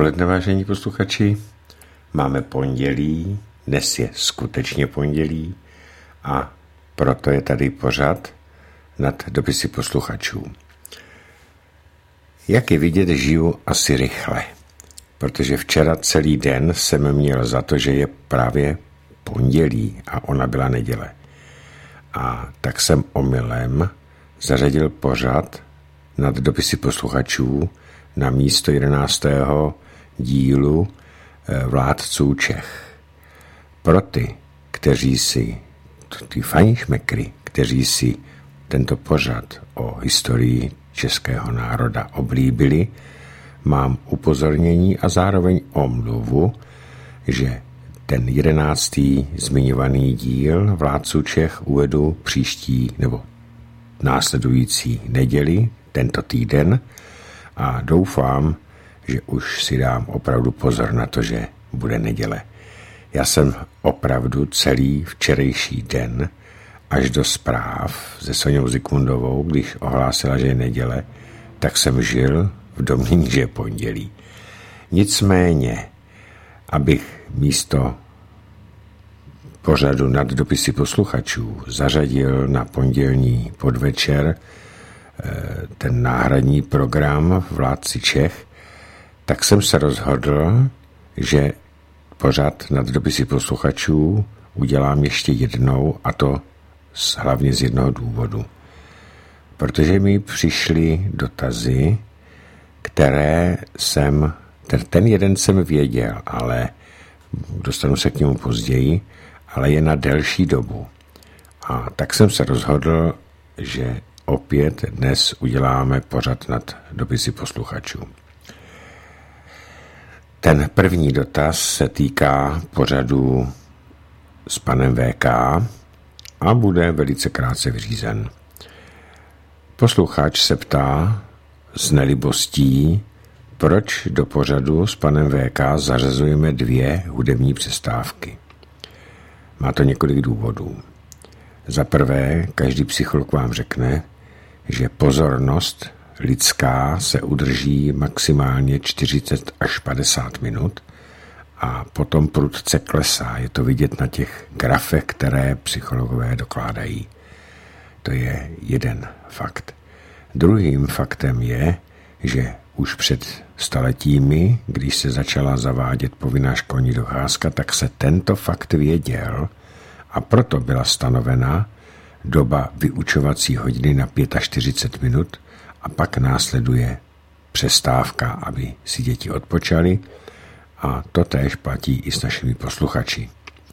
odpoledne, vážení posluchači. Máme pondělí, dnes je skutečně pondělí a proto je tady pořad nad dopisy posluchačů. Jak je vidět, žiju asi rychle, protože včera celý den jsem měl za to, že je právě pondělí a ona byla neděle. A tak jsem omylem zařadil pořad nad dopisy posluchačů na místo 11. dílu Vládců Čech. Pro ty, kteří si, ty fajnšmekry, kteří si tento pořad o historii českého národa oblíbili, mám upozornění a zároveň omluvu, že ten 11. zmiňovaný díl Vládců Čech uvedu příští nebo následující neděli, tento týden, a doufám, že už si dám opravdu pozor na to, že bude neděle. Já jsem opravdu celý včerejší den až do zpráv se Soňou Zikmundovou, když ohlásila, že je neděle, tak jsem žil v domnění, že je pondělí. Nicméně, abych místo pořadu nad dopisy posluchačů zařadil na pondělní podvečer ten náhradní program Vládci Čech, tak jsem se rozhodl, že pořad nad dopisy posluchačů udělám ještě jednou, a to hlavně z jednoho důvodu. Protože mi přišly dotazy, které ten jeden jsem věděl, ale dostanu se k němu později, ale je na delší dobu. A tak jsem se rozhodl, že opět dnes uděláme pořad nad dopisy posluchačů. Ten první dotaz se týká pořadu s panem VK a bude velice krátce vyřízen. Posluchač se ptá s nelibostí, proč do pořadu s panem VK zařazujeme 2 hudební přestávky. Má to několik důvodů. Za prvé, každý psycholog vám řekne, že pozornost lidská se udrží maximálně 40 až 50 minut a potom prudce klesá. Je to vidět na těch grafech, které psychologové dokládají. To je jeden fakt. Druhým faktem je, že už před staletími, když se začala zavádět povinná školní docházka, tak se tento fakt věděl a proto byla stanovena doba vyučovací hodiny na 45 minut a pak následuje přestávka, aby si děti odpočaly, a to též platí i s našimi posluchači.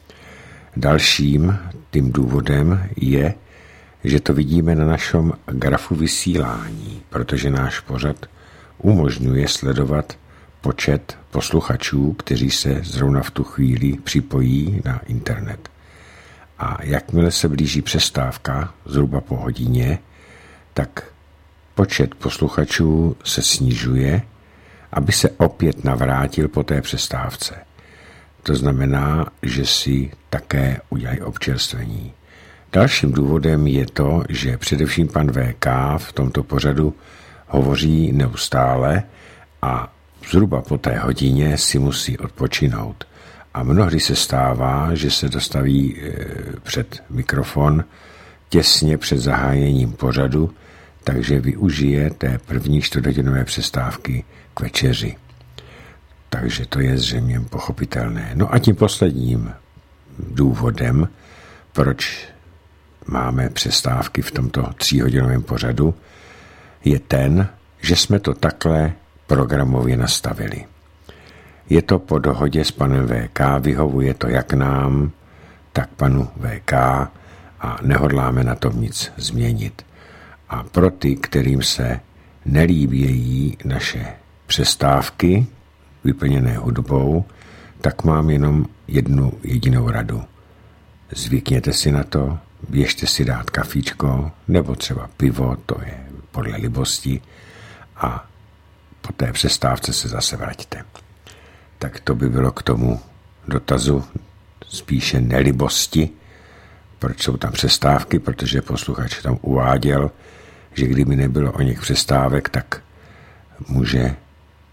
Dalším tím důvodem je, že to vidíme na našem grafu vysílání, protože náš pořad umožňuje sledovat počet posluchačů, kteří se zrovna v tu chvíli připojí na internet. A jakmile se blíží přestávka, zhruba po hodině, tak počet posluchačů se snižuje, aby se opět navrátil po té přestávce. To znamená, že si také udělají občerstvení. Dalším důvodem je to, že především pan VK v tomto pořadu hovoří neustále a zhruba po té hodině si musí odpočinout. A mnohdy se stává, že se dostaví před mikrofon těsně před zahájením pořadu, takže využije té první 4hodinové přestávky k večeři. Takže to je zřejmě pochopitelné. No a tím posledním důvodem, proč máme přestávky v tomto 3hodinovém pořadu, je ten, že jsme to takhle programově nastavili. Je to po dohodě s panem VK, vyhovuje to jak nám, tak panu VK a nehodláme na tom nic změnit. A pro ty, kterým se nelíbějí naše přestávky vyplněné hudbou, tak mám jenom jednu jedinou radu. Zvykněte si na to, běžte si dát kafíčko nebo třeba pivo, to je podle libosti, a po té přestávce se zase vraťte. Tak to by bylo k tomu dotazu spíše nelibosti, proč jsou tam přestávky, protože posluchač tam uváděl, že kdyby nebylo o něch přestávek, tak může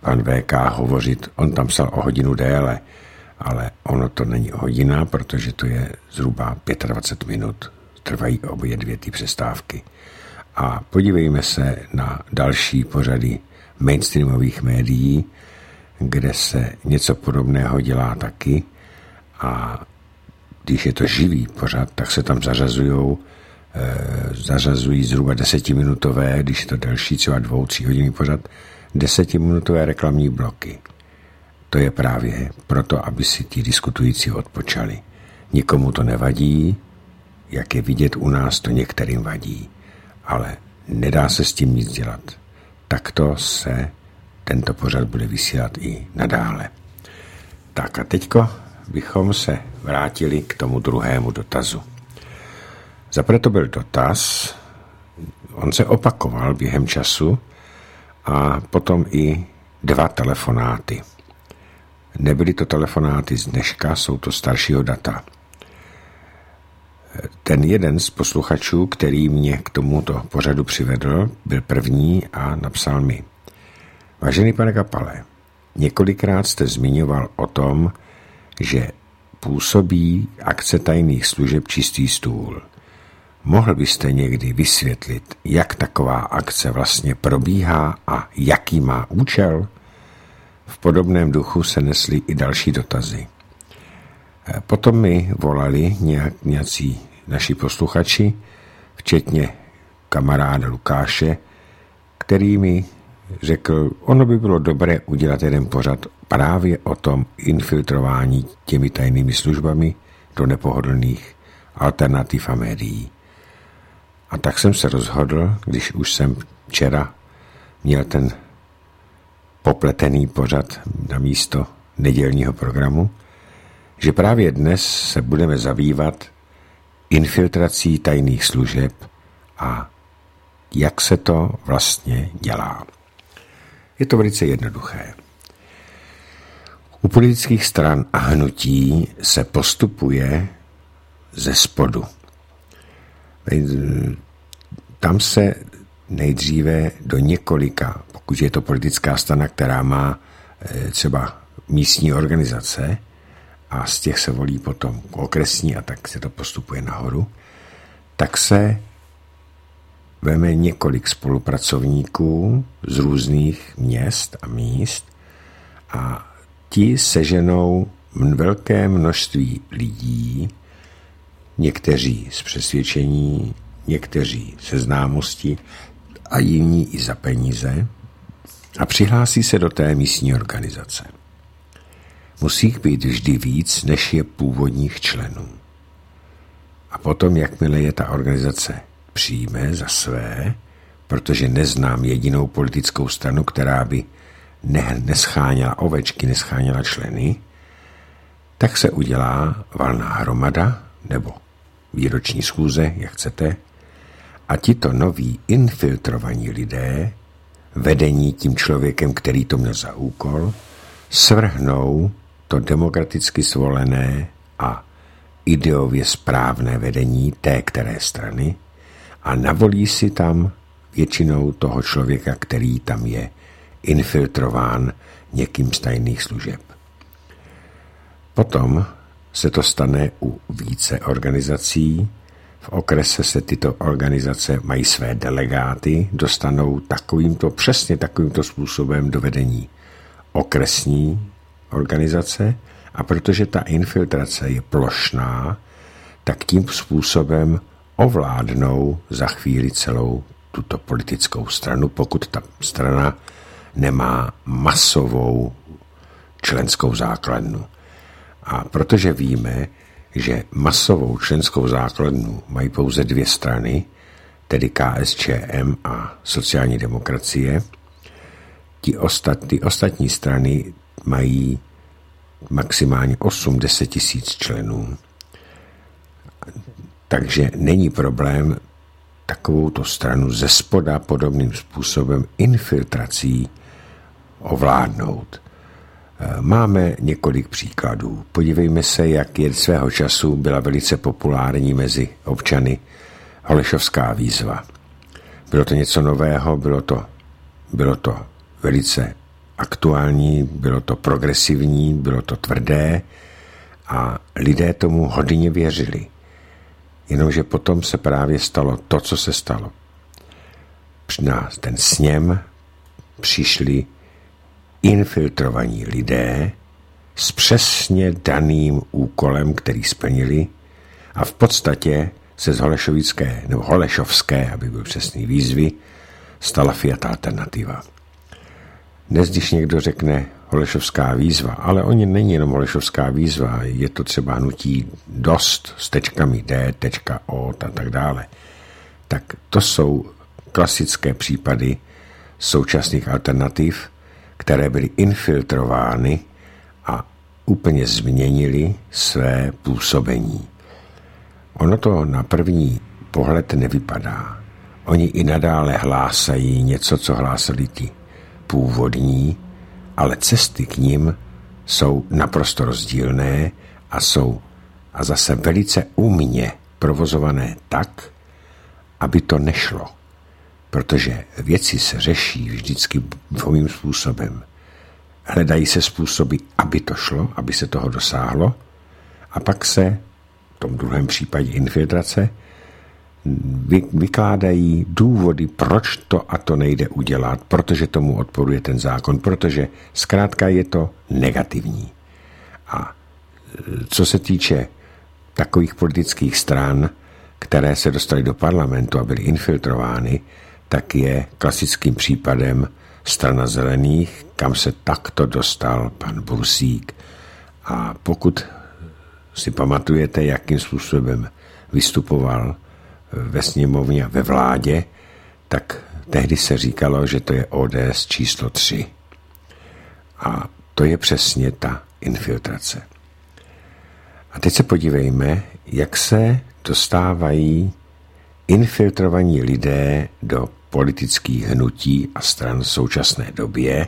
pan VK hovořit, on tam psal o hodinu déle, ale ono to není hodina, protože to je zhruba 25 minut. Trvají obě dvě ty přestávky. A podívejme se na další pořady mainstreamových médií, kde se něco podobného dělá taky. A když je to živý pořad, tak se tam zařazují zhruba 10minutové, když je to delší, třeba 2-3 hodiny pořad, 10minutové reklamní bloky. To je právě proto, aby si ti diskutující odpočali. Nikomu to nevadí, jak je vidět u nás, to některým vadí, ale nedá se s tím nic dělat. Takto se tento pořad bude vysílat i nadále. Tak a teďko bychom se vrátili k tomu druhému dotazu. Zaprvé to byl dotaz, on se opakoval během času a potom i 2 telefonáty. Nebyly to telefonáty z dneška, jsou to staršího data. Ten jeden z posluchačů, který mě k tomuto pořadu přivedl, byl první a napsal mi: Vážený pane Kapale, několikrát jste zmiňoval o tom, že působí akce tajných služeb Čistý stůl. Mohl byste někdy vysvětlit, jak taková akce vlastně probíhá a jaký má účel? V podobném duchu se nesly i další dotazy. Potom mi volali nějací naši posluchači, včetně kamaráda Lukáše, který mi řekl, ono by bylo dobré udělat jeden pořad právě o tom infiltrování těmi tajnými službami do nepohodlných alternativ a médií. A tak jsem se rozhodl, když už jsem včera měl ten popletený pořad na místo nedělního programu, že právě dnes se budeme zabývat infiltrací tajných služeb a jak se to vlastně dělá. Je to velice jednoduché. U politických stran a hnutí se postupuje ze spodu. Tam se nejdříve do několika, pokud je to politická strana, která má třeba místní organizace a z těch se volí potom okresní a tak se to postupuje nahoru, tak se veme několik spolupracovníků z různých měst a míst a ti seženou velké množství lidí, někteří z přesvědčení, někteří se známosti a jiní i za peníze a přihlásí se do té místní organizace. Musí jich být vždy víc, než je původních členů. A potom, jakmile je ta organizace přijme za své, protože neznám jedinou politickou stranu, která by nescháněla ovečky, nescháněla členy, tak se udělá valná hromada nebo výroční schůze, jak chcete, a tito noví infiltrovaní lidé, vedení tím člověkem, který to měl za úkol, svrhnou to demokraticky zvolené a ideově správné vedení té které strany a navolí si tam většinou toho člověka, který tam je infiltrován někým z tajných služeb. Potom se to stane u více organizací. V okrese se tyto organizace mají své delegáty, dostanou přesně takovýmto způsobem do vedení okresní organizace a protože ta infiltrace je plošná, tak tím způsobem ovládnou za chvíli celou tuto politickou stranu, pokud ta strana nemá masovou členskou základnu. A protože víme, že masovou členskou základnu mají pouze 2 strany, tedy KSČM a sociální demokracie, ty ostatní strany mají maximálně 8-10 tisíc členů. Takže není problém takovouto stranu ze spoda podobným způsobem infiltrací ovládnout. Máme několik příkladů. Podívejme se, jak je svého času byla velice populární mezi občany Holešovská výzva. Bylo to něco nového, bylo to velice aktuální, bylo to progresivní, bylo to tvrdé a lidé tomu hodně věřili. Jenomže potom se právě stalo to, co se stalo. Na ten sněm přišli infiltrovaní lidé s přesně daným úkolem, který splnili, a v podstatě se z holešovské, aby byl přesný výzvy, stala Fiat Alternativa. Dnes, když někdo řekne holešovská výzva, ale oni není jenom holešovská výzva, je to třeba hnutí dost s tečkami D.O. a tak dále, tak to jsou klasické případy současných alternativ, které byly infiltrovány a úplně změnili své působení. Ono to na první pohled nevypadá. Oni i nadále hlásají něco, co hlásali ti původní, ale cesty k nim jsou naprosto rozdílné a zase velice umně provozované tak, aby to nešlo. Protože věci se řeší vždycky dvojím způsobem. Hledají se způsoby, aby to šlo, aby se toho dosáhlo, a pak se v tom druhém případě infiltrace vykládají důvody, proč to a to nejde udělat, protože tomu odporuje ten zákon, protože zkrátka je to negativní. A co se týče takových politických stran, které se dostaly do parlamentu a byly infiltrovány, tak je klasickým případem Strana zelených, kam se takto dostal pan Bursík. A pokud si pamatujete, jakým způsobem vystupoval ve sněmovně a ve vládě, tak tehdy se říkalo, že to je ODS číslo 3. A to je přesně ta infiltrace. A teď se podívejme, jak se dostávají infiltrovaní lidé do politických hnutí a stran v současné době,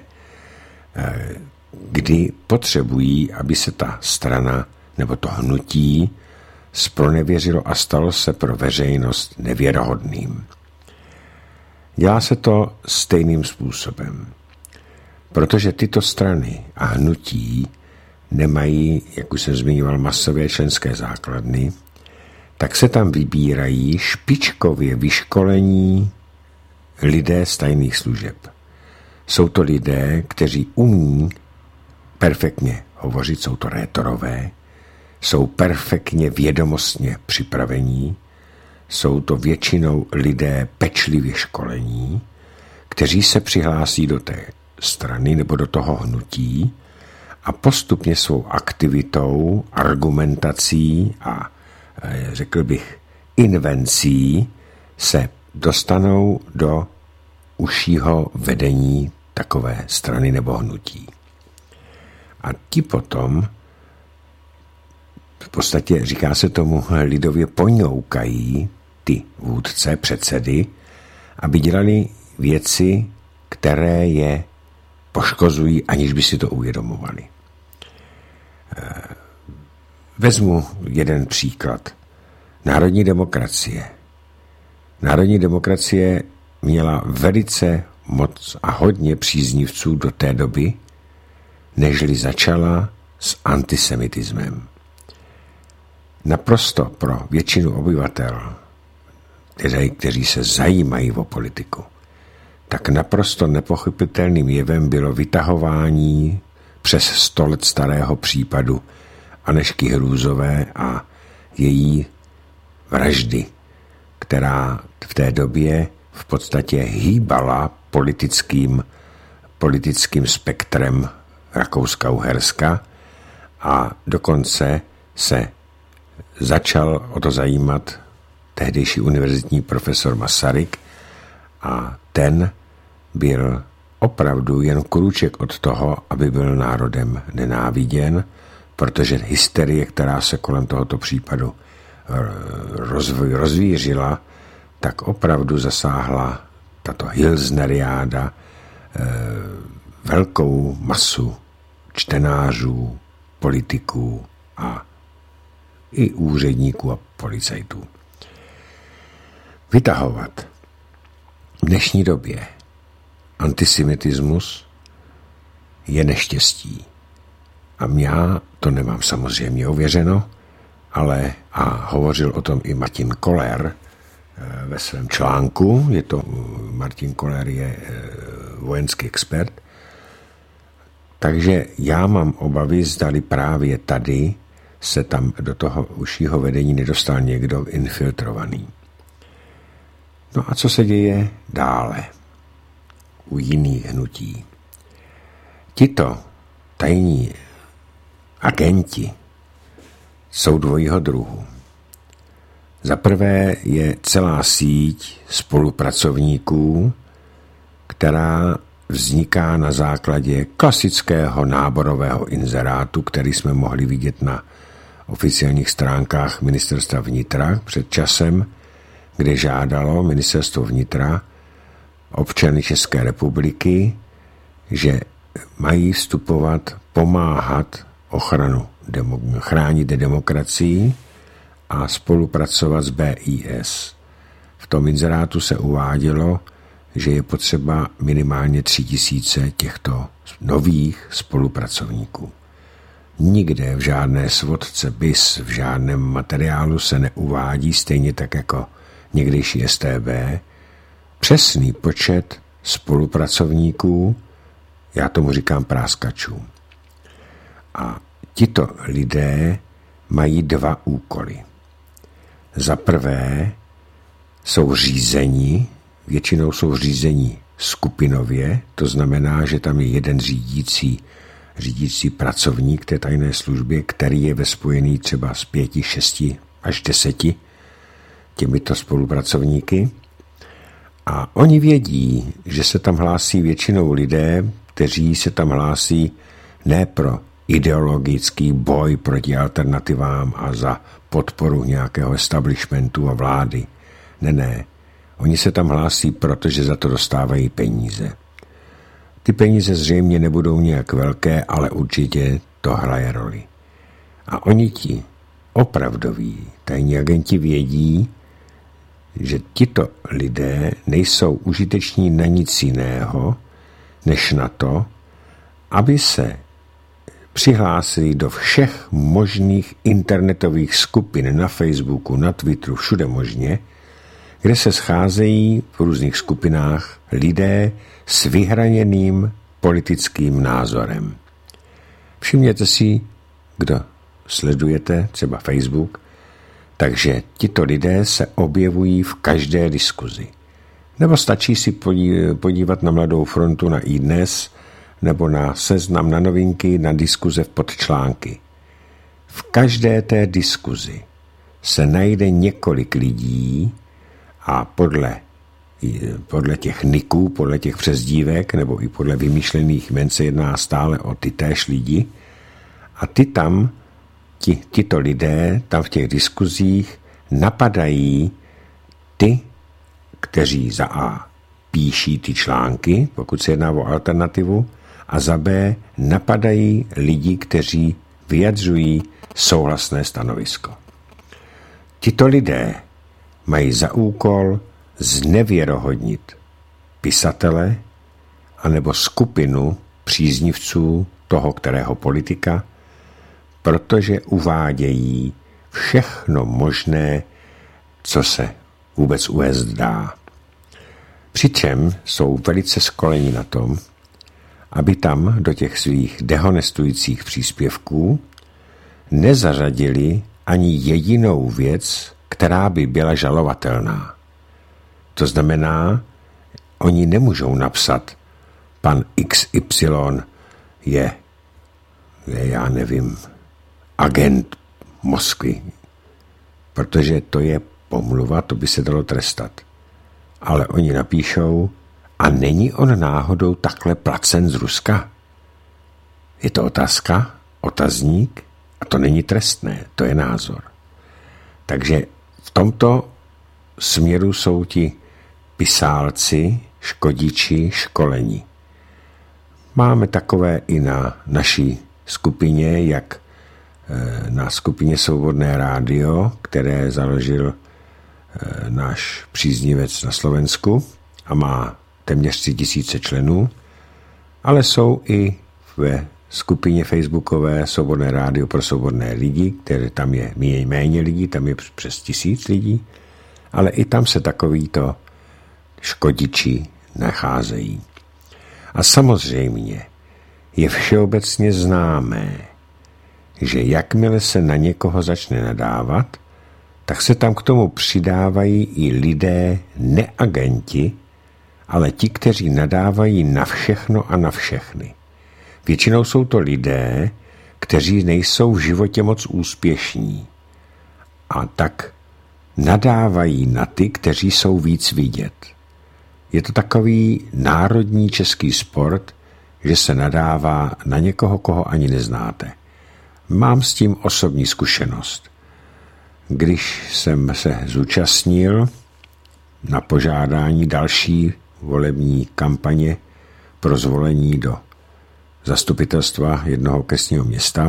kdy potřebují, aby se ta strana nebo to hnutí zpronevěřilo a stalo se pro veřejnost nevěrohodným. Dělá se to stejným způsobem, protože tyto strany a hnutí nemají, jak už jsem zmiňoval, masové členské základny, tak se tam vybírají špičkově vyškolení lidé z tajných služeb. Jsou to lidé, kteří umí perfektně hovořit, jsou to rétorové, jsou perfektně vědomostně připravení, jsou to většinou lidé pečlivě školení, kteří se přihlásí do té strany nebo do toho hnutí a postupně svou aktivitou, argumentací a řekl bych invencí se dostanou do užšího vedení takové strany nebo hnutí. A ti potom v podstatě, říká se tomu, lidově poňoukají ty vůdce, předsedy, aby dělali věci, které je poškozují, aniž by si to uvědomovali. Vezmu jeden příklad. Národní demokracie. Národní demokracie měla velice moc a hodně příznivců do té doby, nežli začala s antisemitismem. Naprosto pro většinu obyvatel, kteří se zajímají o politiku, tak naprosto nepochopitelným jevem bylo vytahování přes 100 let starého případu Anežky Hrůzové a její vraždy, která v té době v podstatě hýbala politickým spektrem Rakouska-Uherska a dokonce se začal o to zajímat tehdejší univerzitní profesor Masaryk a ten byl opravdu jen krůček od toho, aby byl národem nenáviděn, protože hysterie, která se kolem tohoto případu rozvířila, tak opravdu zasáhla tato hilsneriáda velkou masu čtenářů, politiků a i úředníků a policajtů. Vytahovat v dnešní době antisemitismus je neštěstí. A já to nemám samozřejmě ověřeno, a hovořil o tom i Martin Koller ve svém článku. Martin Koller je vojenský expert. Takže já mám obavy, zdali právě tady se tam do toho užšího vedení nedostal někdo infiltrovaný. No a co se děje dále u jiných hnutí? Tito tajní agenti jsou dvojího druhu. Za prvé je celá síť spolupracovníků, která vzniká na základě klasického náborového inzerátu, který jsme mohli vidět na oficiálních stránkách Ministerstva vnitra před časem, kde žádalo Ministerstvo vnitra občany České republiky, že mají vstupovat, pomáhat chránit demokracii a spolupracovat s BIS. V tom inzerátu se uvádělo, že je potřeba minimálně 3000 těchto nových spolupracovníků. Nikde v žádné svodce BIS, v žádném materiálu se neuvádí, stejně tak jako někdejší StB, přesný počet spolupracovníků, já tomu říkám práskačů. A tito lidé mají dva úkoly. Za prvé jsou řízeni, většinou jsou řízeni skupinově, to znamená, že tam je jeden řídící pracovník té tajné službě, který je ve spojení třeba s 5, 6 až 10 těmito spolupracovníky. A oni vědí, že se tam hlásí většinou lidé, kteří se tam hlásí ne pro ideologický boj proti alternativám a za podporu nějakého establishmentu a vlády. Ne. Oni se tam hlásí, protože za to dostávají peníze. Ty peníze zřejmě nebudou nějak velké, ale určitě to hraje roli. A oni ti opravdoví tajní agenti vědí, že tito lidé nejsou užiteční na nic jiného, než na to, aby se přihlásili do všech možných internetových skupin na Facebooku, na Twitteru, všude možně, kde se scházejí v různých skupinách lidé s vyhraněným politickým názorem. Všimněte si, kdo sledujete třeba Facebook, takže tito lidé se objevují v každé diskuzi. Nebo stačí si podívat na Mladou frontu, na iDnes, nebo na Seznam, na Novinky, na diskuze v podčlánky. V každé té diskuzi se najde několik lidí a podle těch niků, podle těch přezdívek, nebo i podle vymýšlených jmen se jedná stále o ty též lidi. A tito lidé tam v těch diskuzích napadají ty, kteří za A píší ty články, pokud se jedná o alternativu, a za B napadají lidi, kteří vyjadřují souhlasné stanovisko. Tito lidé mají za úkol znevěrohodnit pisatele anebo skupinu příznivců toho kterého politika, protože uvádějí všechno možné, co se vůbec uvést dá. Přičem jsou velice školeni na tom, aby tam do těch svých dehonestujících příspěvků nezařadili ani jedinou věc, která by byla žalovatelná. To znamená, oni nemůžou napsat, pan XY je já nevím, agent Moskvy, protože to je pomluva, to by se dalo trestat. Ale oni napíšou, a není on náhodou takhle placen z Ruska? Je to otázka, otazník, a to není trestné, to je názor. Takže v tomto směru jsou ti pisálci, škodiči, školení. Máme takové i na naší skupině, jak na skupině Svobodné rádio, které založil náš příznivec na Slovensku a má téměř 3000 členů, ale jsou i ve skupině facebookové Svobodné rádio pro svobodné lidi, které tam je méně lidí, tam je přes 1000 lidí, ale i tam se takovýto škodiči nacházejí. A samozřejmě je všeobecně známé, že jakmile se na někoho začne nadávat, tak se tam k tomu přidávají i lidé neagenti, ale ti, kteří nadávají na všechno a na všechny. Většinou jsou to lidé, kteří nejsou v životě moc úspěšní a tak nadávají na ty, kteří jsou víc vidět. Je to takový národní český sport, že se nadává na někoho, koho ani neznáte. Mám s tím osobní zkušenost. Když jsem se zúčastnil na požádání další volební kampaně pro zvolení do zastupitelstva jednoho okresního města,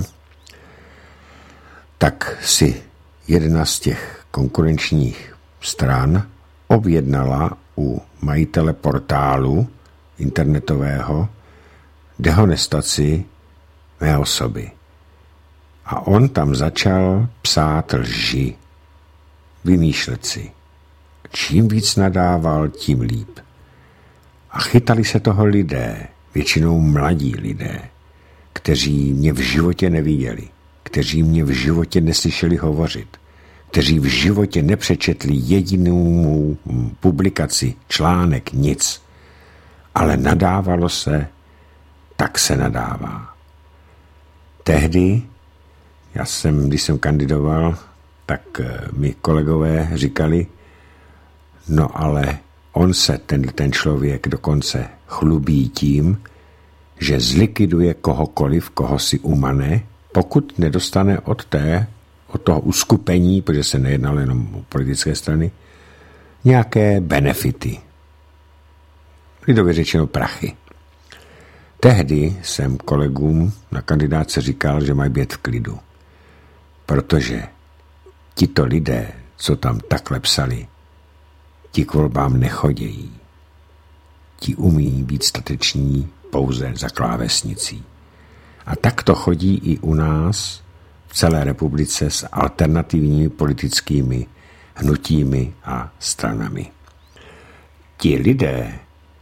tak si jedna z těch konkurenčních stran objednala u majitele portálu internetového dehonestaci mé osoby. A on tam začal psát lži, vymýšlet si. Čím víc nadával, tím líp. A chytali se toho lidé, většinou mladí lidé, kteří mě v životě neviděli, kteří mě v životě neslyšeli hovořit, kteří v životě nepřečetli jedinou publikaci, článek, nic. Ale nadávalo se, tak se nadává. Tehdy, když jsem kandidoval, tak mi kolegové říkali, no ale on se, ten člověk dokonce chlubí tím, že zlikviduje kohokoliv, koho si umane, pokud nedostane od toho uskupení, protože se nejednalo jenom o politické strany, nějaké benefity. Lidově řečeno prachy. Tehdy jsem kolegům na kandidáce říkal, že mají být v klidu. Protože tito lidé, co tam takhle psali, ti k volbám nechodějí. Ti umí být stateční pouze za klávesnicí. A tak to chodí i u nás v celé republice s alternativními politickými hnutími a stranami. Ti lidé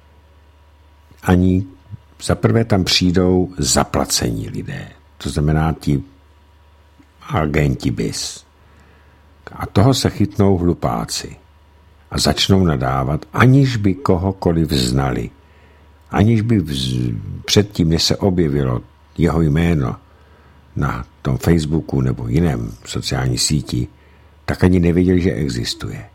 ani zaprvé tam přijdou zaplacení lidé. To znamená ti agenti BIS. A toho se chytnou hlupáci a začnou nadávat, aniž by kohokoliv znali. Aniž by předtím, než se objevilo jeho jméno na tom Facebooku nebo jiném sociální síti, tak ani nevěděli, že existuje.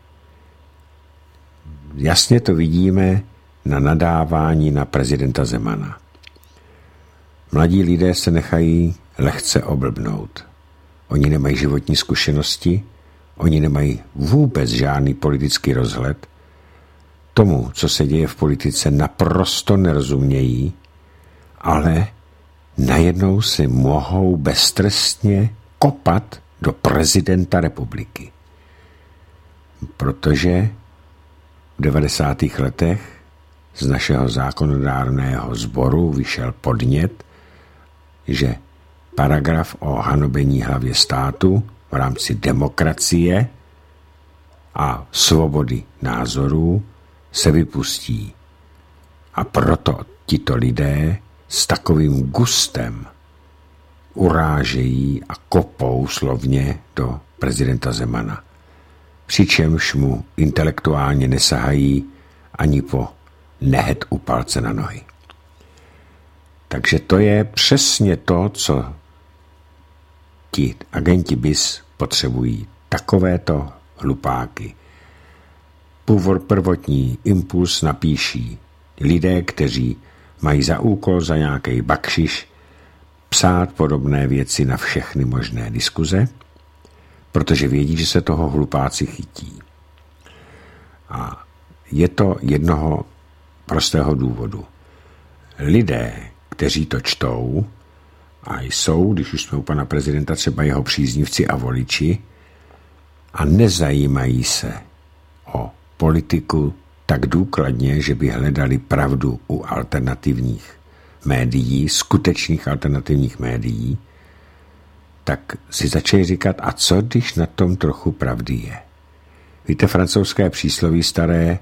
Jasně to vidíme na nadávání na prezidenta Zemana. Mladí lidé se nechají lehce oblbnout. Oni nemají životní zkušenosti, oni nemají vůbec žádný politický rozhled, tomu, co se děje v politice, naprosto nerozumějí, ale najednou si mohou beztrestně kopat do prezidenta republiky. Protože v 90. letech z našeho zákonodárného sboru vyšel podnět, že paragraf o hanobení hlavě státu v rámci demokracie a svobody názorů se vypustí. A proto tito lidé s takovým gustem urážejí a kopou slovně do prezidenta Zemana. Přičemž mu intelektuálně nesahají ani po nehet u palce na nohy. Takže to je přesně to, co ti agenti BIS potřebují. Takovéto hlupáky. Prvotní impuls napíší lidé, kteří mají za úkol za nějaký bakšiš psát podobné věci na všechny možné diskuze, protože vědí, že se toho hlupáci chytí. A je to jednoho prostého důvodu. Lidé, kteří to čtou, a jsou, když už jsme u pana prezidenta, třeba jeho příznivci a voliči, a nezajímají se o politiku tak důkladně, že by hledali pravdu u alternativních médií, skutečných alternativních médií, tak si začali říkat, a co když na tom trochu pravdy je? Víte, francouzské přísloví staré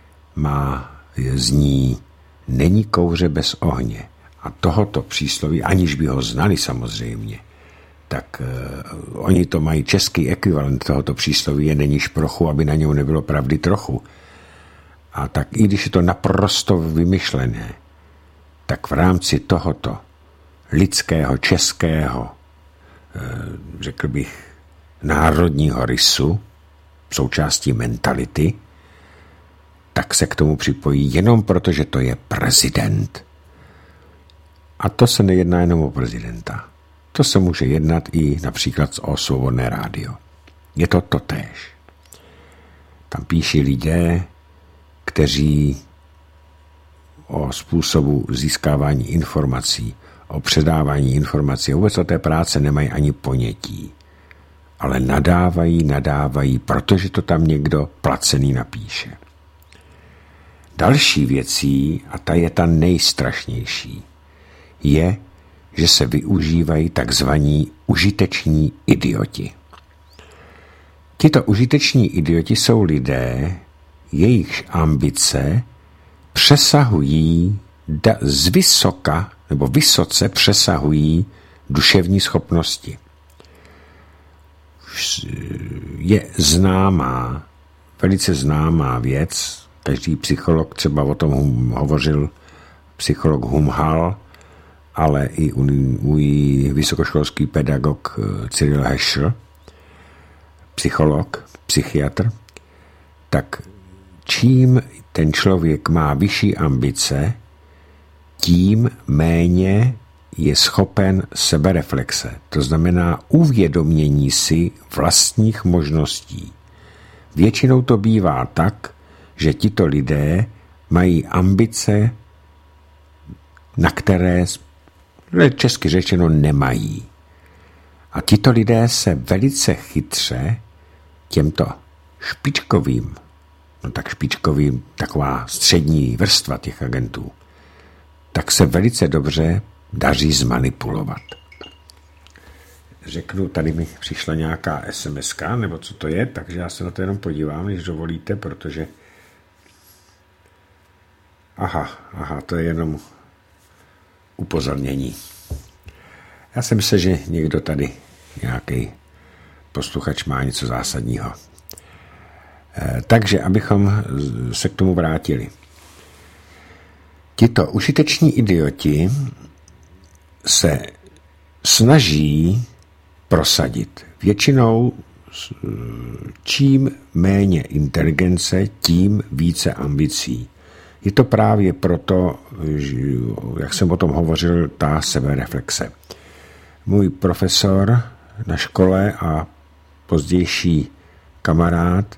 zní není kouře bez ohně. A tohoto přísloví, aniž by ho znali samozřejmě, tak oni to mají český ekvivalent tohoto přísloví, je není šprochu, aby na něm nebylo pravdy trochu. A tak i když je to naprosto vymyšlené, tak v rámci tohoto lidského, českého, řekl bych, národního rysu, součástí mentality, tak se k tomu připojí jenom proto, že to je prezident. A to se nejedná jenom o prezidenta. To se může jednat i například o Svobodné rádio. Je to totéž. Tam píší lidé, kteří o způsobu získávání informací, o předávání informací, vůbec o té práce nemají ani ponětí. Ale nadávají, protože to tam někdo placený napíše. Další věcí, a ta je ta nejstrašnější, je, že se využívají takzvaní užiteční idioti. Tito užiteční idioti jsou lidé, jejichž ambice přesahují vysoce přesahují duševní schopnosti. Je velice známá věc, každý psycholog třeba o tom hovořil, psycholog Humhal, ale i můj vysokoškolský pedagog Cyril Heschel, psycholog, psychiatr, tak čím ten člověk má vyšší ambice, tím méně je schopen sebereflexe, to znamená uvědomění si vlastních možností. Většinou to bývá tak, že tito lidé mají ambice, na které česky řečeno nemají. A tito lidé se velice chytře těmto špičkovým, taková střední vrstva těch agentů, tak se velice dobře daří zmanipulovat. Řeknu, tady mi přišla nějaká SMS-ka, nebo co to je, takže já se na to jenom podívám, když dovolíte, protože Aha, to je jenom upozornění. Já jsem myslel, že někdo tady, nějaký posluchač má něco zásadního. Takže, abychom se k tomu vrátili. Tito užiteční idioti se snaží prosadit. Většinou čím méně inteligence, tím více ambicí. Je to právě proto, jak jsem o tom hovořil, ta sebereflexe. Můj profesor na škole a pozdější kamarád,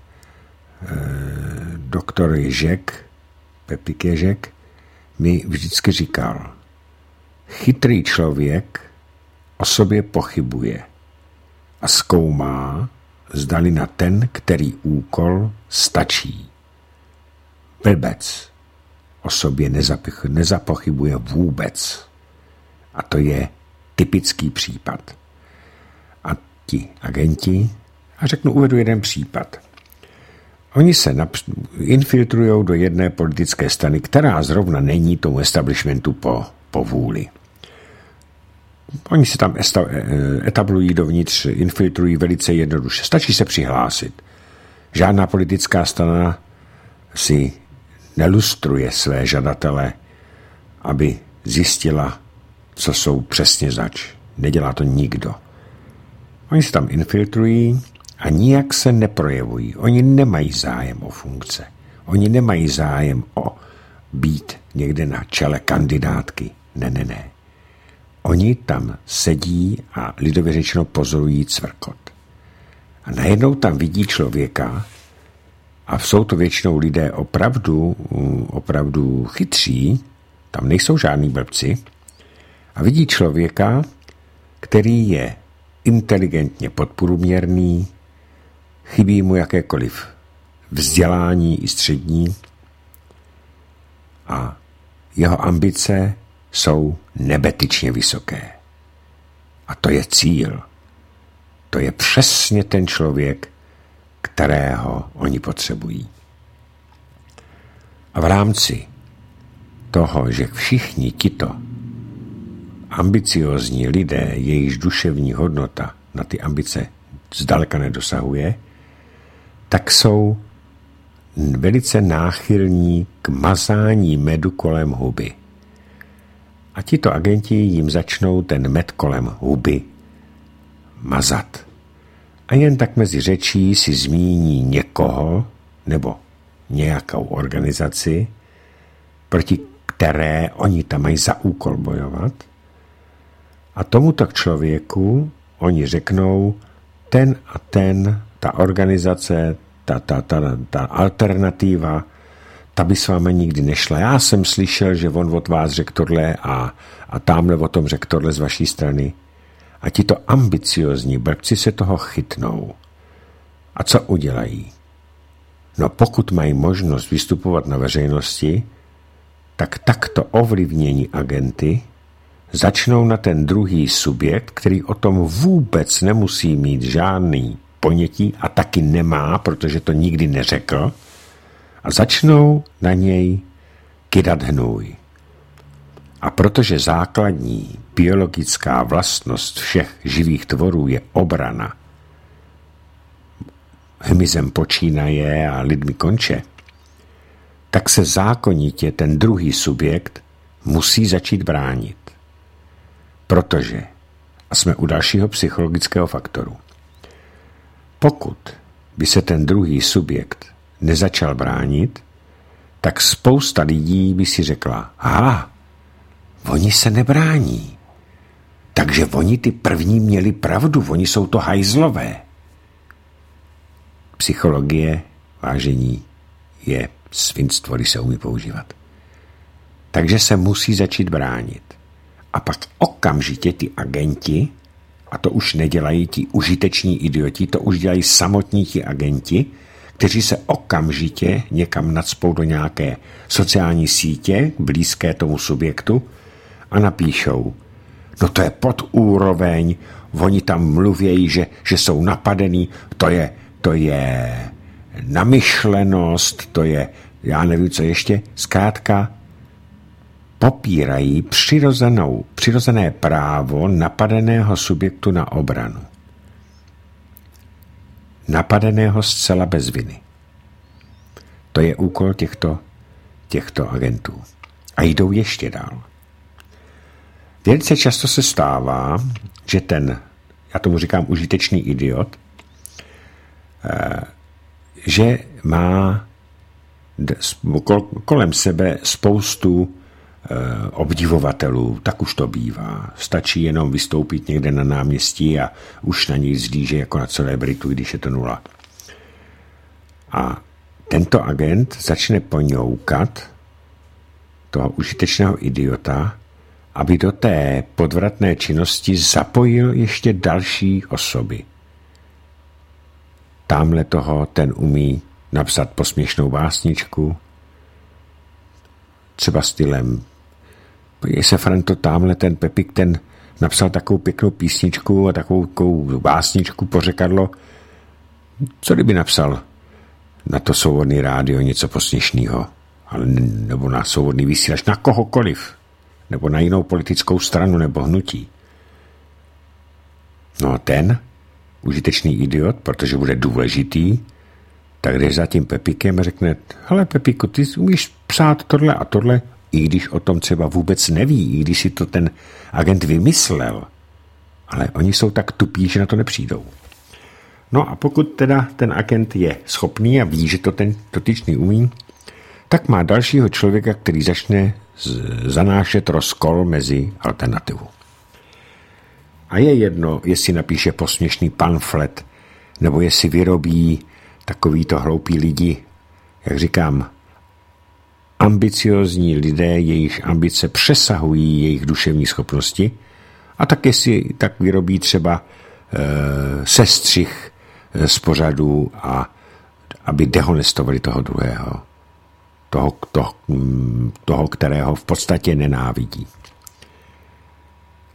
doktor Ježek, Pepík Ježek, mi vždycky říkal, chytrý člověk o sobě pochybuje a zkoumá, zdali na ten, který úkol stačí. Blbec o sobě nezapochybuje vůbec. A to je typický případ. A ti agenti, uvedu jeden případ. Oni se infiltrujou do jedné politické strany, která zrovna není tomu establishmentu po vůli. Oni se tam etablují dovnitř, infiltrují velice jednoduše. Stačí se přihlásit. Žádná politická strana si nelustruje své žadatele, aby zjistila, co jsou přesně zač. Nedělá to nikdo. Oni se tam infiltrují a nijak se neprojevují. Oni nemají zájem o funkce. Oni nemají zájem o být někde na čele kandidátky. Ne. Oni tam sedí a lidově řečeno pozorují cvrkot. A najednou tam vidí člověka, a jsou to většinou lidé opravdu chytří, tam nejsou žádní blbci, a vidí člověka, který je inteligentně podprůměrný, chybí mu jakékoliv vzdělání i střední a jeho ambice jsou nebetyčně vysoké. A to je cíl. To je přesně ten člověk, kterého oni potřebují. A v rámci toho, že všichni tito ambiciózní lidé, jejichž duševní hodnota na ty ambice zdaleka nedosahuje, tak jsou velice náchylní k mazání medu kolem huby. A tito agenti jim začnou ten med kolem huby mazat. A jen tak mezi řečí si zmíní někoho nebo nějakou organizaci, proti které oni tam mají za úkol bojovat. A tomuto člověku oni řeknou, ten a ten, ta organizace, ta alternativa, ta by s vámi nikdy nešla. Já jsem slyšel, že on od vás řekl tohle a tamhle o tom řekl tohle z vaší strany. A tito ambiciozní blbci se toho chytnou. A co udělají? No pokud mají možnost vystupovat na veřejnosti, tak takto ovlivnění agenty začnou na ten druhý subjekt, který o tom vůbec nemusí mít žádný ponětí a taky nemá, protože to nikdy neřekl, a začnou na něj kydat hnůj. A protože základní biologická vlastnost všech živých tvorů je obrana, hmyzem počínaje a lidmi konče, tak se zákonitě ten druhý subjekt musí začít bránit. Protože, a jsme u dalšího psychologického faktoru, pokud by se ten druhý subjekt nezačal bránit, tak spousta lidí by si řekla, aha, oni se nebrání, takže oni ty první měli pravdu, oni jsou to hajzlové. Psychologie, vážení, je svinstvo, když se umí používat. Takže se musí začít bránit. A pak okamžitě ty agenti, a to už nedělají ti užiteční idioti, to už dělají samotní ti agenti, kteří se okamžitě někam nacpou do nějaké sociální sítě, blízké tomu subjektu, a napíšou, no to je pod úroveň, oni tam mluvějí, že jsou napadení, to je namyšlenost, to je, já nevím, co ještě, zkrátka popírají přirozené právo napadeného subjektu na obranu. Napadeného zcela bez viny. To je úkol těchto agentů. A jdou ještě dál. Velice často se stává, že ten, já tomu říkám užitečný idiot, že má kolem sebe spoustu obdivovatelů, tak už to bývá. Stačí jenom vystoupit někde na náměstí a už na něj zlíže jako na celebritu, když je to nula. A tento agent začne poňoukat toho užitečného idiota, aby do té podvratné činnosti zapojil ještě další osoby. Támhle toho ten umí napsat posměšnou básničku, třeba stylem. Podívej se, Franto, támhle ten Pepik, ten napsal takovou pěknou písničku a takovou básničku, pořekadlo. Co kdyby napsal na to svobodný rádio něco posměšného? Nebo na svobodný vysílač, na kohokoliv. Nebo na jinou politickou stranu nebo hnutí. No a ten užitečný idiot, protože bude důležitý, tak jdeš za tím Pepikem a řekne, hele Pepiku, ty umíš psát tohle a tohle, i když o tom třeba vůbec neví, i když si to ten agent vymyslel. Ale oni jsou tak tupí, že na to nepřijdou. No a pokud teda ten agent je schopný a ví, že to ten dotyčný umí, tak má dalšího člověka, který začne zanášet rozkol mezi alternativu. A je jedno, jestli napíše posměšný pamflet, nebo jestli vyrobí takovýto hloupí lidi, jak říkám, ambiciozní lidé, jejich ambice přesahují jejich duševní schopnosti, a tak jestli tak vyrobí třeba sestřih z pořadu, a aby dehonestovali toho druhého, toho, kterého v podstatě nenávidí.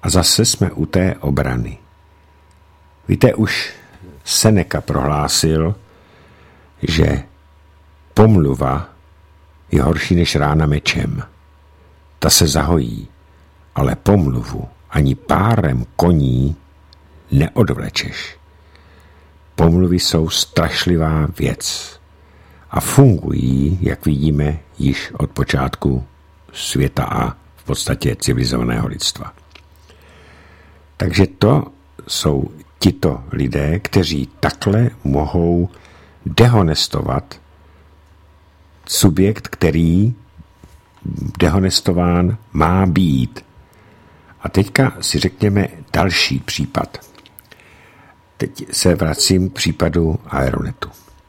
A zase jsme u té obrany. Víte, už Seneca prohlásil, že pomluva je horší než rána mečem. Ta se zahojí, ale pomluvu ani párem koní neodvlečeš. Pomluvy jsou strašlivá věc a fungují, jak vidíme, již od počátku světa a v podstatě civilizovaného lidstva. Takže to jsou tito lidé, kteří takhle mohou dehonestovat subjekt, který dehonestován má být. A teďka si řekněme další případ. Teď se vracím k případu Aeronetu.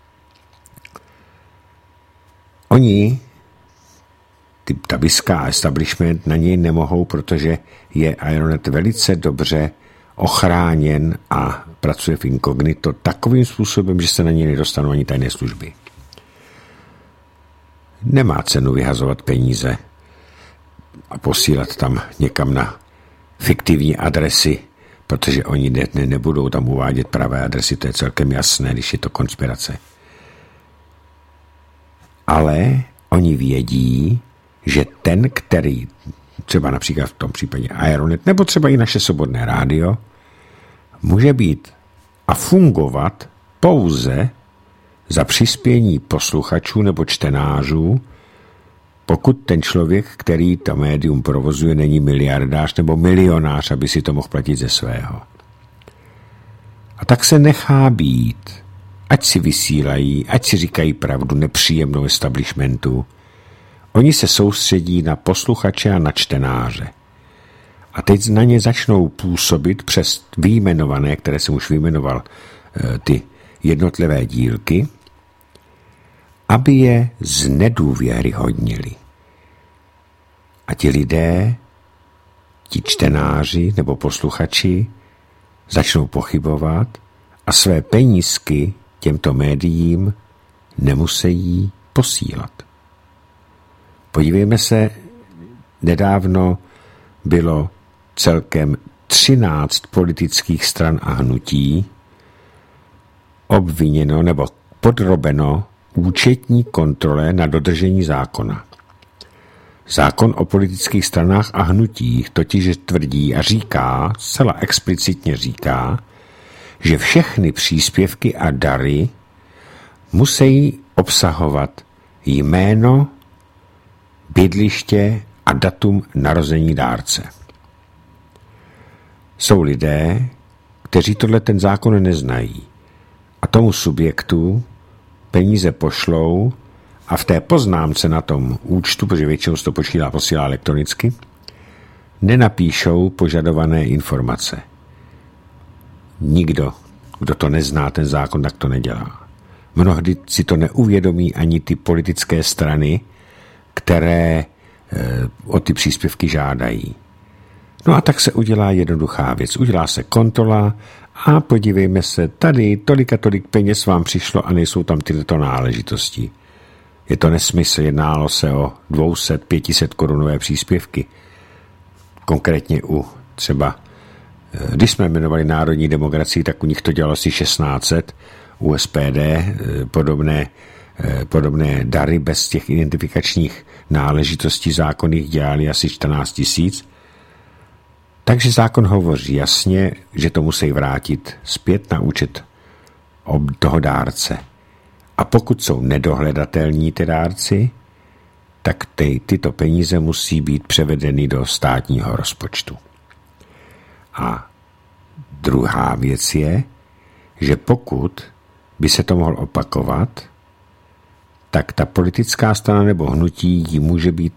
Oni, ta BISka establishment, na něj nemohou, protože je Aeronet velice dobře ochráněn a pracuje v inkognito takovým způsobem, že se na něj nedostanou ani tajné služby. Nemá cenu vyhazovat peníze a posílat tam někam na fiktivní adresy, protože oni nebudou tam uvádět pravé adresy, to je celkem jasné, když je to konspirace. Ale oni vědí, že ten, který třeba například v tom případě Aeronet, nebo třeba i naše svobodné rádio, může být a fungovat pouze za přispění posluchačů nebo čtenářů, pokud ten člověk, který to médium provozuje, není miliardář nebo milionář, aby si to mohl platit ze svého. A tak se nechá být, ať si vysílají, ať si říkají pravdu nepříjemnou establishmentu. Oni se soustředí na posluchače a na čtenáře. A teď na ně začnou působit přes vyjmenované, které jsem už vyjmenoval, ty jednotlivé dílky, aby je znedůvěryhodnili. A ti lidé, ti čtenáři nebo posluchači začnou pochybovat a své penízky těmto médiím nemusí posílat. Podívejme se, nedávno bylo celkem 13 politických stran a hnutí obviněno nebo podrobeno účetní kontrole na dodržení zákona. Zákon o politických stranách a hnutích totiž tvrdí a říká, zcela explicitně říká, že všechny příspěvky a dary musí obsahovat jméno, bydliště a datum narození dárce. Jsou lidé, kteří tohle ten zákon neznají a tomu subjektu peníze pošlou a v té poznámce na tom účtu, protože většinou se to posílá elektronicky, nenapíšou požadované informace. Nikdo, kdo to nezná, ten zákon, tak to nedělá. Mnohdy si to neuvědomí ani ty politické strany, které o ty příspěvky žádají. No a tak se udělá jednoduchá věc. Udělá se kontrola a podívejme se, tady tolik peněz vám přišlo a nejsou tam tyto náležitosti. Je to nesmysl, jednalo se o 200-500 korunové příspěvky. Konkrétně u třeba, když jsme jmenovali Národní demokracii, tak u nich to dělalo asi 1600, u SPD podobné dary bez těch identifikačních náležitostí zákonných dělali asi 14 000. Takže zákon hovoří jasně, že to musí vrátit zpět na účet toho dárce. A pokud jsou nedohledatelní ty dárci, tak tyto peníze musí být převedeny do státního rozpočtu. A druhá věc je, že pokud by se to mohl opakovat, tak ta politická strana nebo hnutí jí může být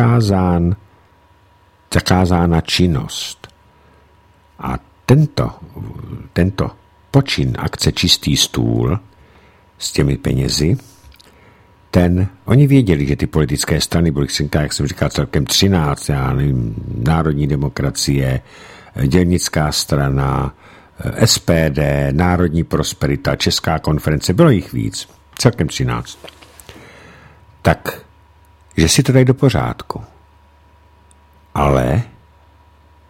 zakázána činnost. A tento počin akce Čistý stůl s těmi penězi, oni věděli, že ty politické strany byly, jak jsem říkal, celkem 13, já nevím, Národní demokracie, Dělnická strana, SPD, Národní prosperita, Česká konference, bylo jich víc, celkem 13. Tak, že si to dají do pořádku. Ale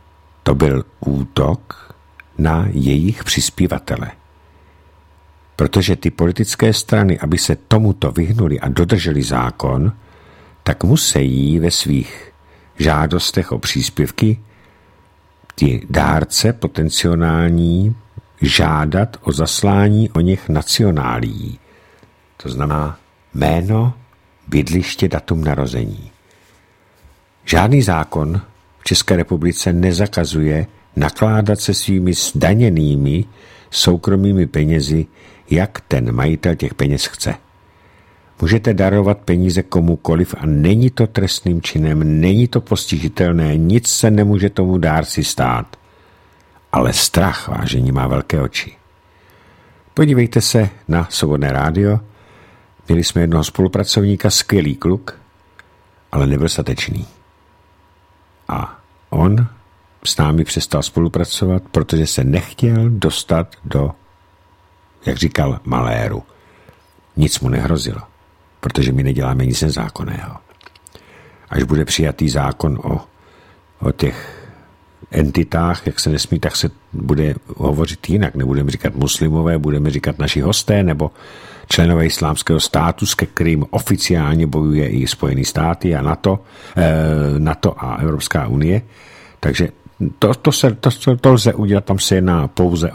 To byl útok na jejich přispěvatele. Protože ty politické strany, aby se tomuto vyhnuli a dodrželi zákon, tak musí ve svých žádostech o příspěvky ty dárce potenciální žádat o zaslání o něch nacionálií. To znamená jméno, bydliště, datum narození. Žádný zákon v České republice nezakazuje nakládat se svými zdaněnými soukromými penězi, jak ten majitel těch peněz chce. Můžete darovat peníze komukoliv a není to trestným činem, není to postižitelné, nic se nemůže tomu dárci stát. Ale strach, vážení, má velké oči. Podívejte se na Svobodné rádio. Měli jsme jednoho spolupracovníka, skvělý kluk, ale nebyl statečný. A on s námi přestal spolupracovat, protože se nechtěl dostat do, jak říkal, maléru. Nic mu nehrozilo, protože my neděláme nic nezákonného. Až bude přijatý zákon o těch entitách, jak se nesmí, tak se bude hovořit jinak. Nebudeme říkat muslimové, budeme říkat naši hosté nebo členové islámského státu, se kterým oficiálně bojuje i Spojené státy a NATO a Evropská unie. Takže to lze udělat, tam se jedná pouze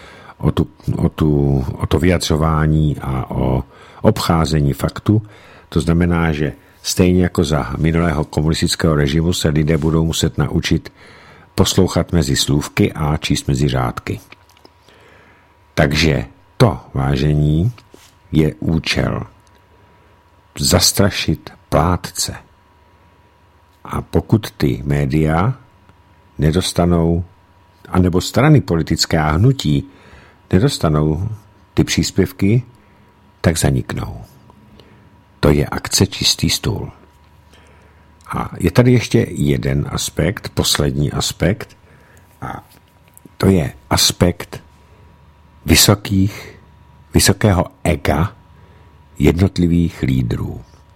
o to vyjadřování a o obcházení faktu. To znamená, že stejně jako za minulého komunistického režimu se lidé budou muset naučit poslouchat mezi slůvky a číst mezi řádky. Takže to, vážení, je účel zastrašit plátce. A pokud ty média nedostanou, anebo strany politické a hnutí nedostanou ty příspěvky, tak zaniknou. To je akce Čistý stůl. A je tady ještě jeden aspekt, poslední aspekt, a to je aspekt vysokého ega jednotlivých lídrů.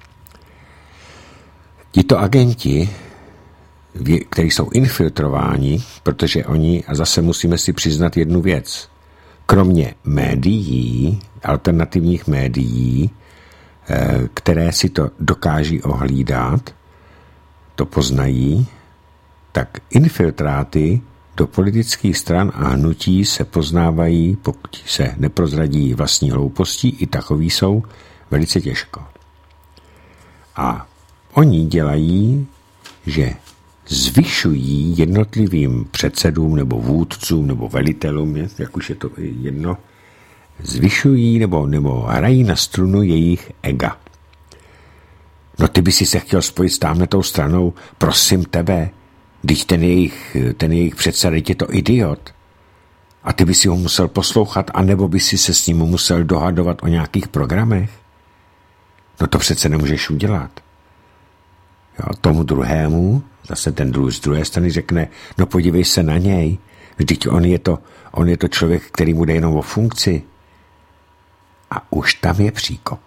Tito agenti, kteří jsou infiltrováni, protože oni, a zase musíme si přiznat jednu věc, kromě médií, alternativních médií, které si to dokáží ohlídat, to poznají, tak infiltráty do politických stran a hnutí se poznávají, pokud se neprozradí vlastní hloupostí, i takový jsou, velice těžko. A oni dělají, že zvyšují jednotlivým předsedům nebo vůdcům nebo velitelům, jak už je to jedno, zvyšují nebo hrají na strunu jejich ega. No ty by si se chtěl spojit s támhletou stranou, prosím tebe, když ten jejich předseda je to idiot. A ty by si ho musel poslouchat, anebo by si se s ním musel dohadovat o nějakých programech. No to přece nemůžeš udělat. Jo, tomu druhému, zase ten z druhé strany řekne, no podívej se na něj, vždyť on je to člověk, který mu jde jenom o funkci. A už tam je příkop.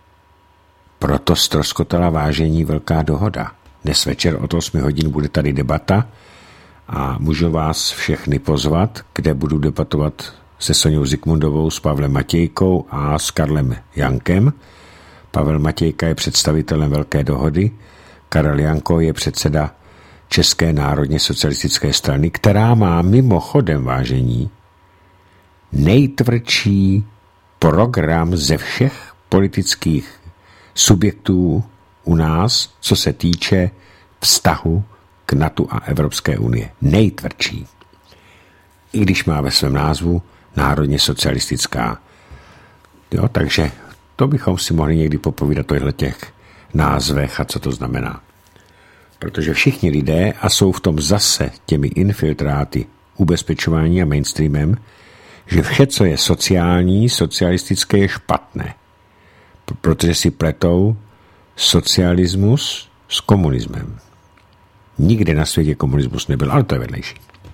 Proto ztroskotala, vážení, velká dohoda. Dnes večer od 8 hodin bude tady debata a můžu vás všechny pozvat, kde budu debatovat se Soňou Zikmundovou, s Pavlem Matějkou a s Karlem Jankem. Pavel Matějka je představitelem Velké dohody, Karel Janko je předseda České národně socialistické strany, která má mimochodem, vážení, nejtvrdší program ze všech politických subjektů u nás, co se týče vztahu k NATO a Evropské unie. Nejtvrdší. I když má ve svém názvu národně socialistická. Jo, takže to bychom si mohli někdy popovídat o těch názvech a co to znamená. Protože všichni lidé, a jsou v tom zase těmi infiltráty ubezpečování a mainstreamem, že vše, co je sociální, socialistické, je špatné. Protože si pletou socialismus s komunismem. Nikde na světě komunismus nebyl, ale to je vedlejší.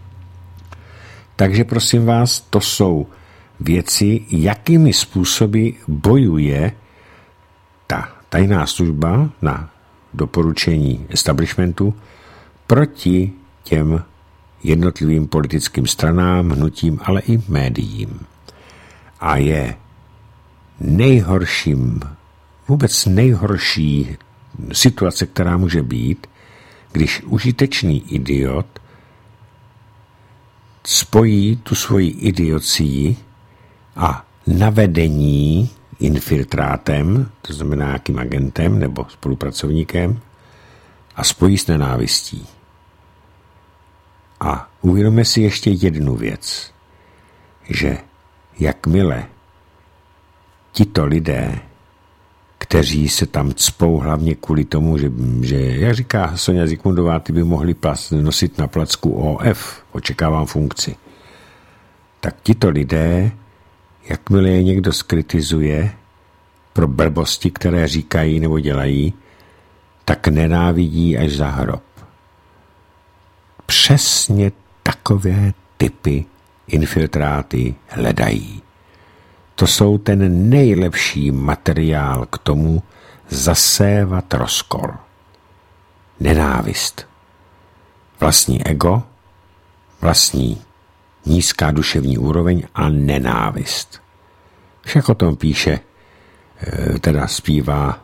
Takže prosím vás, to jsou věci, jakými způsoby bojuje ta tajná služba na doporučení establishmentu proti těm jednotlivým politickým stranám, hnutím, ale i médiím. A je nejhorší situace, která může být, když užitečný idiot spojí tu svoji idiocii a navedení infiltrátem, to znamená nějakým agentem nebo spolupracovníkem, a spojí s nenávistí. A uvědomme si ještě jednu věc, že jakmile tito lidé, kteří se tam cpou hlavně kvůli tomu, že jak říká Soňa Zikmundová, ty by mohli nosit na placku OF, očekávám funkci. Tak tito lidé, jakmile je někdo skritizuje pro blbosti, které říkají nebo dělají, tak nenávidí až za hrob. Přesně takové typy infiltráty hledají. To jsou ten nejlepší materiál k tomu zasévat rozkol. Nenávist. Vlastní ego, vlastní nízká duševní úroveň a nenávist. Však o tom píše, teda zpívá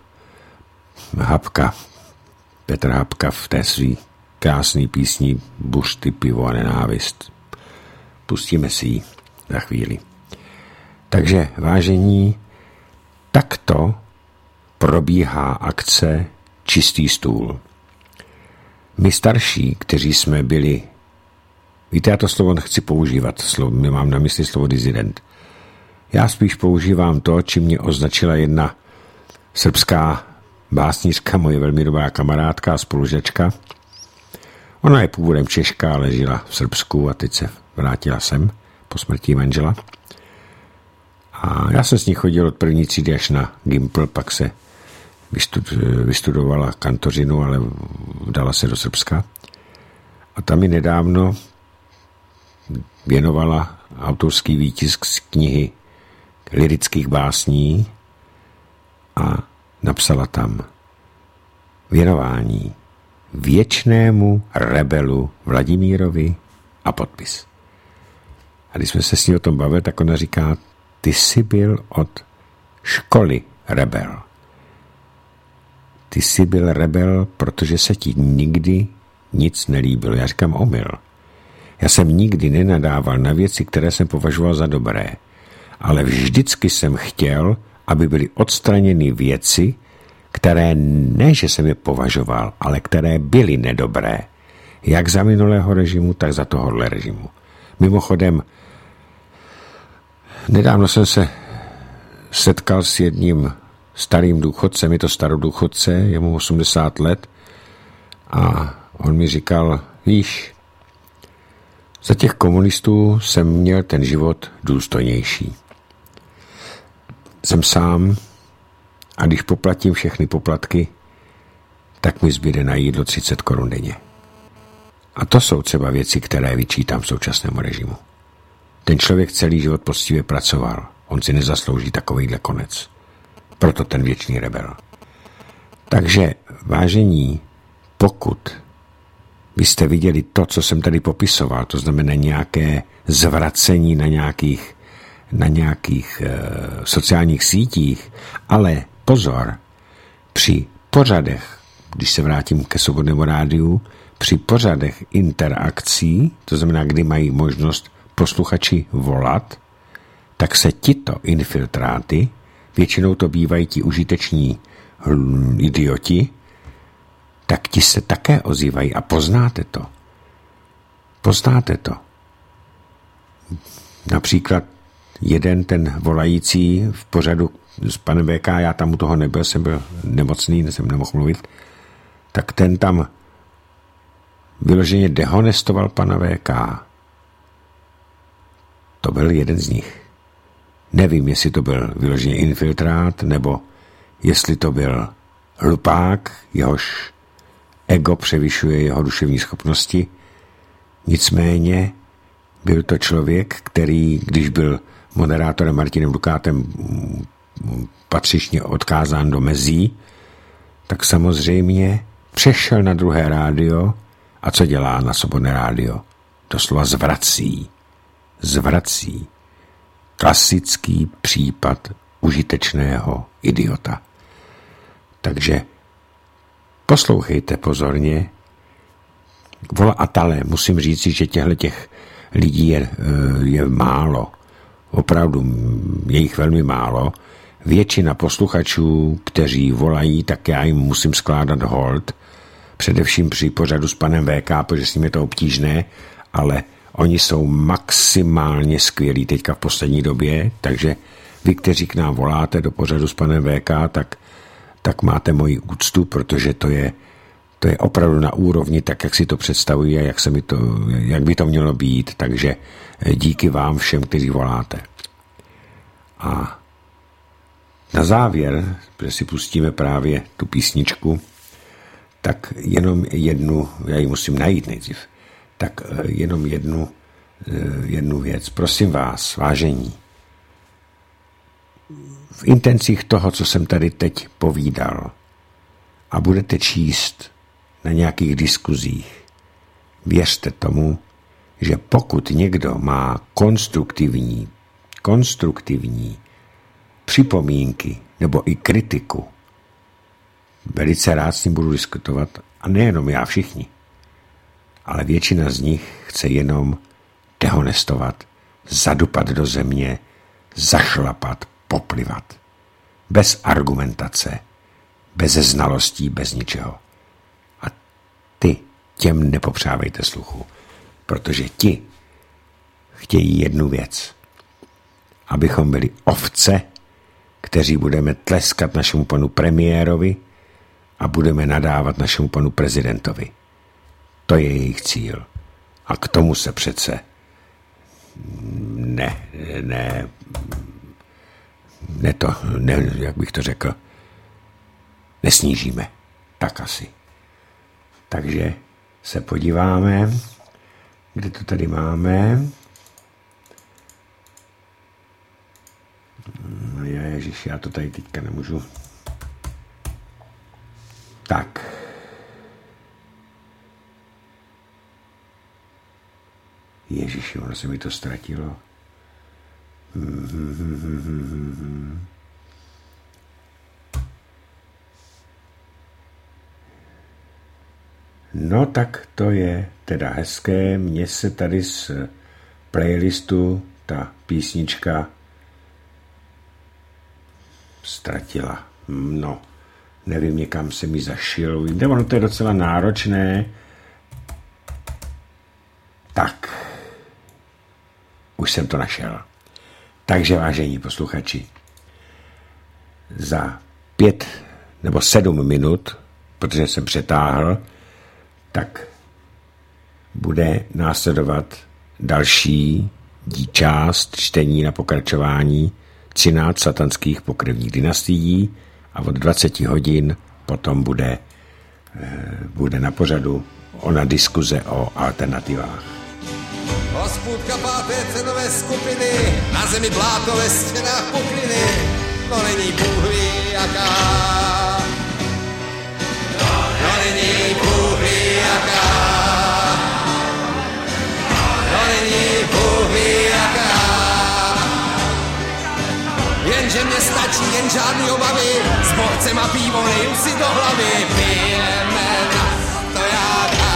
Petr Habka v té svý krásný písni Buřty, pivo a nenávist. Pustíme si ji za chvíli. Takže, vážení, takto probíhá akce Čistý stůl. My starší, kteří jsme byli, víte, já to slovo nechci používat, mám na mysli slovo disident. Já spíš používám to, čím mě označila jedna srbská básnířka, moje velmi dobrá kamarádka a spolužačka. Ona je původem Češka, ale žila v Srbsku a teď se vrátila sem po smrti manžela. A já jsem s ní chodil od první třídy až na Gimpl, pak se vystudovala kantořinu, ale dala se do Srbska. A tam mi nedávno věnovala autorský výtisk z knihy lyrických básní a napsala tam věnování věčnému rebelu Vladimírovi a podpis. A když jsme se s ní o tom bavili, tak ona říká, ty jsi byl od školy rebel. Ty jsi byl rebel, protože se ti nikdy nic nelíbilo. Já říkám omyl. Já jsem nikdy nenadával na věci, které jsem považoval za dobré. Ale vždycky jsem chtěl, aby byly odstraněny věci, které ne, že jsem je považoval, ale které byly nedobré. Jak za minulého režimu, tak za tohohle režimu. Mimochodem, nedávno jsem se setkal s jedním starým důchodcem, je to starodůchodce, je mu 80 let a on mi říkal, víš, za těch komunistů jsem měl ten život důstojnější. Jsem sám a když poplatím všechny poplatky, tak mi zbyde na jídlo 30 korun denně. A to jsou třeba věci, které vyčítám současnému režimu. Ten člověk celý život poctivě pracoval. On si nezaslouží takovýhle konec. Proto ten věčný rebel. Takže, vážení, pokud byste viděli to, co jsem tady popisoval, to znamená nějaké zvracení na nějakých sociálních sítích, ale pozor, při pořadech, když se vrátím ke Svobodnému rádiu, při pořadech interakcí, to znamená, kdy mají možnost posluchači volat, tak se tito infiltráty, většinou to bývají ti užiteční idioti, tak ti se také ozývají a poznáte to. Poznáte to. Například jeden ten volající v pořadu s panem VK, já tam u toho nebyl, jsem byl nemocný, jsem nemohl mluvit, tak ten tam vyloženě dehonestoval pana VK. To byl jeden z nich. Nevím, jestli to byl vyloženě infiltrát, nebo jestli to byl hlupák, jehož ego převyšuje jeho duševní schopnosti. Nicméně byl to člověk, který, když byl moderátorem Martinem Dukátem patřičně odkázán do mezí, tak samozřejmě přešel na druhé rádio a co dělá na Svobodné rádio? doslova zvrací. Klasický případ užitečného idiota. Takže poslouchejte pozorně. Volatelé, musím říct, že těch lidí je málo. Opravdu je jich velmi málo. Většina posluchačů, kteří volají, tak já jim musím skládat hold. Především při pořadu s panem VK, protože s ním je to obtížné, ale oni jsou maximálně skvělí teďka v poslední době, takže vy, kteří k nám voláte do pořadu s panem VK, tak máte moji úctu, protože to je opravdu na úrovni, tak jak si to představuji a jak by to mělo být, takže díky vám všem, kteří voláte. A na závěr, protože si pustíme právě tu písničku, tak jenom jednu, já ji musím najít nejdřív, tak jenom jednu věc. Prosím vás, vážení, v intencích toho, co jsem tady teď povídal a budete číst na nějakých diskuzích, věřte tomu, že pokud někdo má konstruktivní připomínky nebo i kritiku, velice rád s ním budu diskutovat, a nejenom já, všichni, ale většina z nich chce jenom dehonestovat, zadupat do země, zašlapat, poplivat. Bez argumentace, bez znalostí, bez ničeho. A těm nepopřávejte sluchu, protože ti chtějí jednu věc. Abychom byli ovce, kteří budeme tleskat našemu panu premiérovi a budeme nadávat našemu panu prezidentovi. To je jejich cíl. A k tomu se přece jak bych to řekl, nesnížíme. Tak asi. Takže se podíváme, kde to tady máme. Ježiš, já to tady teďka nemůžu. Tak. Ježiši, ono se mi to ztratilo. No tak to je teda hezké. Mně se tady z playlistu ta písnička ztratila. No, nevím, někam se mi zašil. Ono to je docela náročné. Tak. Už jsem to našel. Takže, vážení posluchači, za 5 nebo 7 minut, protože jsem přetáhl, tak bude následovat další část čtení na pokračování 13 satanských pokrevních dynastií a od 20 hodin potom bude na pořadu ona diskuze o alternativách. Hospůdka 5. cenové skupiny, na zemi bláto, ve stěnách pukliny, no není Bůh ví jaká. No není Bůh ví jaká. No není Bůh ví jaká. Jenže mě stačí jen žádný obavy, s borcem a pivo lejím si do hlavy, pijeme na stojáka.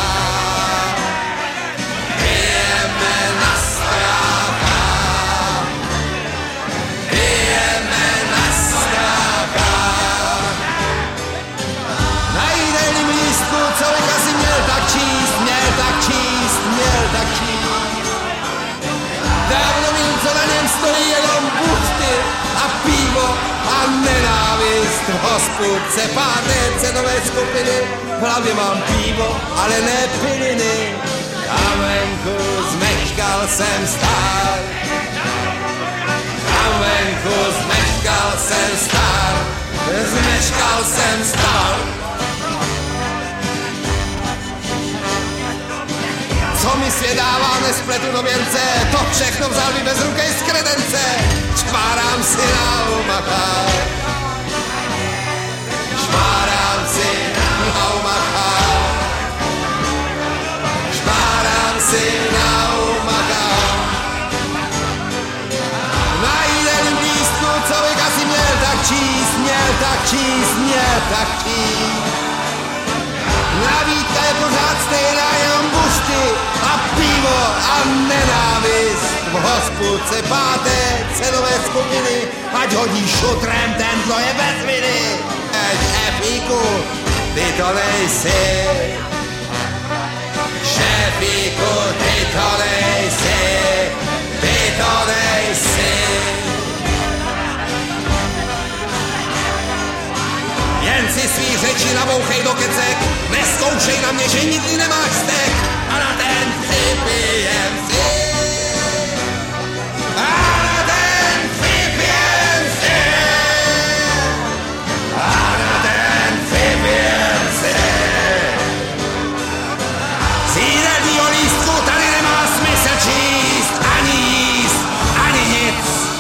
Pijeme na stojáka. Pijeme na stojáka. Na jídelním lístku, co bych asi měl tak číst. Dávno vím, co na něm stojí, jenom buchty a pivo a nenávist. V hospůdce 5. cenové skupiny, v hlavě mám pivo, ale ne piliny. A venku zmeškal jsem stár. A venku zmeškal jsem stár. Zmeškal jsem stár. Co mi svět dává, nespletu do věnce, to všechno vzal mi bez ruky z kredence. Čmárám si na umachách. Šmárám si na umachách. Šmárám si na umachách. taky. Nabídka je pořád stejná, jenom bušty a pivo a nenávist. V hospůdce páté cenové skupiny, ať hodí šutrem, ten tlo je bez viny. Ať Efíku, ty to nejsi. Šefíku, ty to nejsi. Ty to nejsi. Jen si svý řeči nabouchej do kecek, neskoušej na mě, že nikdy nemáš stek a na ten připijem si. A na ten připijem si. A na ten připijem si. Z jídelního lístku tady nemá smysl číst, ani jíst, ani nic.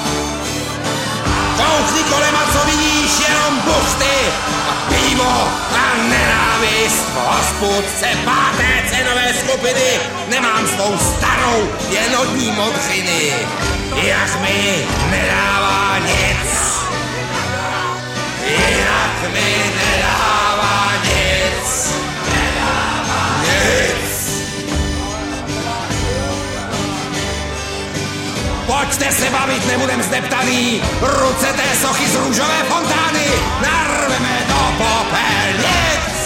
Koukni kolem a co vidíš, jenom buchty a pivo a nenávist. V hospůdce páté cenové skupiny nemám svou starou, jen od ní modřiny. Jinak mi nedává nic. Jinak mi nedává nic. Nedává nic. Pojďte se bavit, nebudem zdeptaný. Ruce té sochy z růžové fontány narveme do popelnic.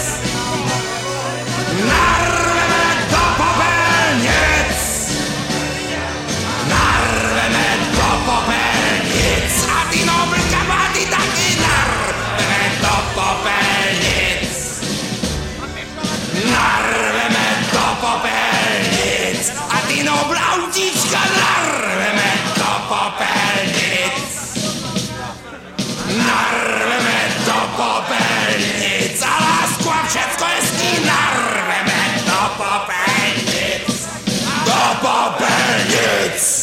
Narveme do popelnic. Narveme do popelnic. A ty nobl kabáty taky narveme do popelnic. Narveme do popelnic. A ty nobl autíčka narveme do popelnic. Narveme do popelnic. A lásku a všecko hezký narveme do popelnic. Do popelnic.